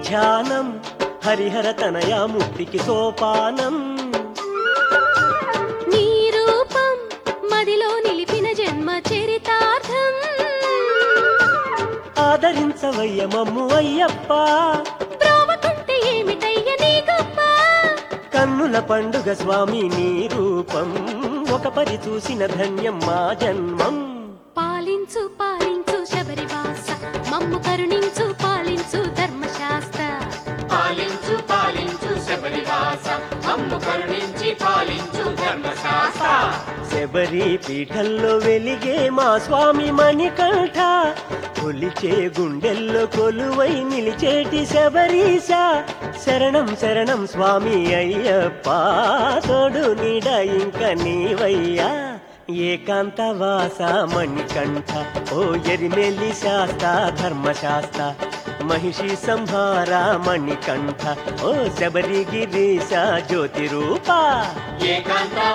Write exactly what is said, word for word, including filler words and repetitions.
ధ్యానం హరిహర తనయ ముక్తికి సోపానం నీ రూపం మదిలో నిలిపిన జన్మ చరితార్థం ఆదరించవయ్య మమ్ము అయ్యప్ప ప్రోవకుంటే ఏమిటయ్య నీ గొప్ప కన్నుల పండుగ స్వామి నీ రూపం ఒక పరి చూసిన ధన్యం మా జన్మం పాలించు పాలించు శబరివాస మమ్ము కరుణించు పాలించు ధర్మశాస్త్ర పాలించు పాలించు శబరివాస మమ్ము కరుణించి పాలించు ధర్మశాస్త్ర శబరి పీఠంలో వెలిగే మా స్వామి మణికంఠ కొలిచే గుండెల్లో కొలువై నిలిచేటి శబరీశ శరణం శరణం స్వామి అయ్యప్ప తోడు నీడ ఇంక నీవయ్యా ఏకాంతవాస మణికంఠ ఓ ఎరిమెల్లి శాస్త ధర్మశాస్త్ర మహిషి సంహార మణికంఠ ఓ శబరిగిరీశ జ్యోతి రూప ఏకాంత